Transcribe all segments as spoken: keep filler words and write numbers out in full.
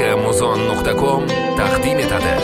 muzon nuqta com taqdim etadi.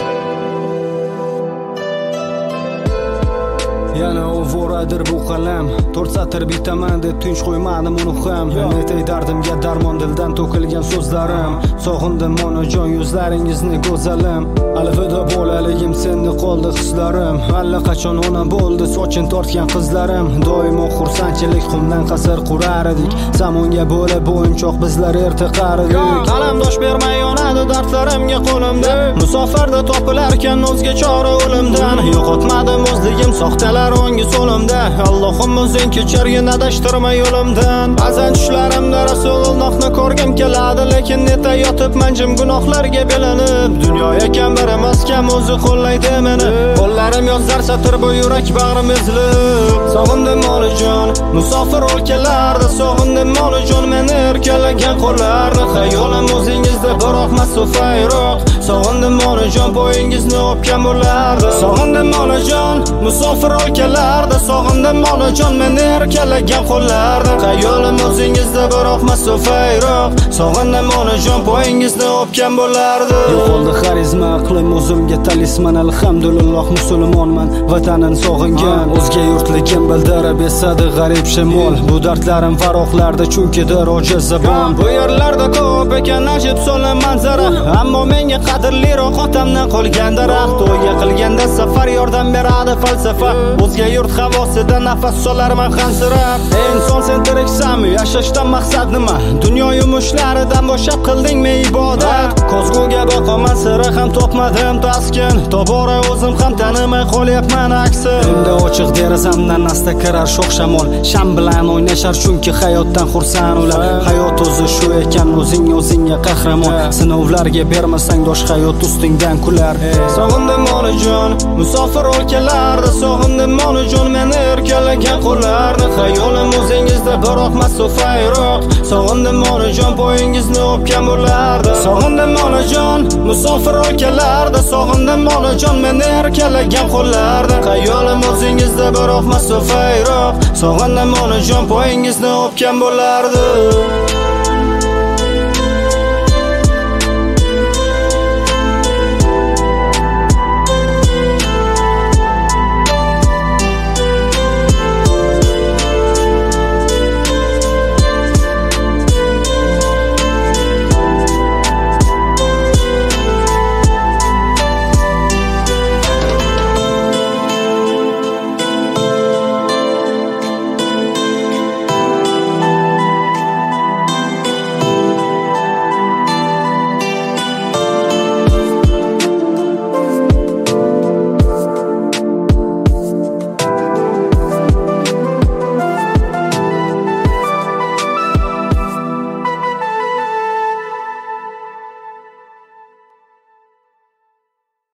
Yana o'voradir bu qalam, to'rt satr bitaman deb tinch qo'ymadim uni ham. Netay dardimga darmon dildan to'kilgan so'zlarim. Sog'indim onajon yuzlaringizni go'zalim. Alvida bolaligim senda qoldi hislarim. Allaqachon ona bo'ldi soching tortgan qizlarim. Doimo xursandchilik qumdan qasr qurar edik. Zamonga bo'lib o'yinchoq bizlar erta qaridik. Qalamdosh bermay yonadi dardlarimga qo'limda. Musofirda topilarkan o'zga chora o'limdan. Yo'qotmadim o'zligim soxtalar ongi so'limda. Allohim o'zing kechirgin adashtirma yo'limdan. Ba'zan tushlarimda Rasulullohni ko'rgim keladi, lekin neta yotibman jim gunohlarga belanib. Dunyo ekan bir emas kam o'zi qo'llaydi meni. Qo'llarim yozar satr bu yurak bag'rim ezilib. Sog'indim onajon, musofir o'lkalarda sog'indim onajon, meni erkalagan qo'llarni. Xayolim o'zingizda biroq masofayroq. Sog'indim onajon, bo'yingizni o'pgan bo'lardi. Sog'indim onajon, musofir o'lkalarda sog'indim onajon, meni erkalagan qo'llarni. Xayolim o'zingizda biroq masofayroq. Sog'indim onajon, bo'yingizni o'pgan bo'lardi. Yo'qoldi xarizma, aqlim o'zimga talisman. Alhamdulillah musulmonman, vatanin sog'ingan. O'zga yurtligim bildirib esadi g'arib shimol. Bu dardlarim faroqlarda chunkidir ojiz zabon. Bu yerlarda ko'p ekan ajib so'lim manzara, ammo menga qadrliroq otamdan qolgan daraxt. To'yga qilganda safar yordam beradi falsafa. O'zga yurt havosida nafas solarman qansirab. Inson sen tiriksan, yashashdan maqsad nima? Dunyo yumushlaridan bo'shab qildingmi ibodat? Ko'zguga boqaman sira ham topmadim taskin. Tobora o'zim ham tanimay qolyapman aksi. Endi ochiq derazamdan asta kirar sho'x shamol. Sham bilan o'ynashar chunki hayotdan xursand ular. Hayot o'zi shu ekan, o'zing o'zingga qahramon. Sinovlarga bermasang dosh hayot ustingdan kular. Sog'indim onajon, musofir o'lkalarda sog'indim onajon, meni erkalagan qo'llarni. Xayolim o'zingizda biroq masofayroq. Sog'indim onajon, bo'yingizni o'pgan bo'lardi. Sog'indim onajon, musofir o'lkalarda sog'indim onajon, meni erkalagan qo'llarni. Xayolim o'zingizda biroq masofayroq. Sog'indim onajon, bo'yingizni o'pgan bo'lardi.